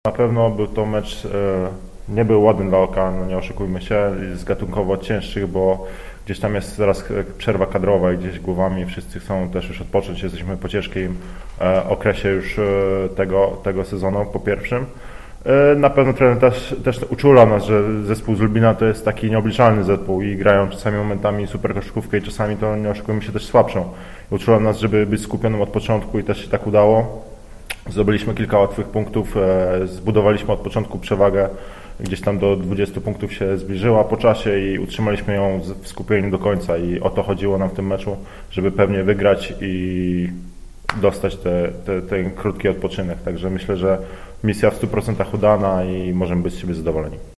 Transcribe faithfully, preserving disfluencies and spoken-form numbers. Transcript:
Na pewno był to mecz, nie był ładny dla oka, no nie oszukujmy się, z gatunkowo cięższych, bo gdzieś tam jest zaraz przerwa kadrowa i gdzieś głowami wszyscy chcą też już odpocząć. Jesteśmy po ciężkim okresie już tego, tego sezonu, po pierwszym. Na pewno trener też, też uczula nas, że zespół z Lublina to jest taki nieobliczalny zespół i grają czasami momentami super koszykówkę i czasami to, nie oszukujmy się, też słabszą. Uczula nas, żeby być skupionym od początku i też się tak udało. Zdobyliśmy kilka łatwych punktów, zbudowaliśmy od początku przewagę, gdzieś tam do dwudziestu punktów się zbliżyła po czasie i utrzymaliśmy ją w skupieniu do końca i o to chodziło nam w tym meczu, żeby pewnie wygrać i dostać te, te, ten krótki odpoczynek. Także myślę, że misja w stu procentach udana i możemy być z siebie zadowoleni.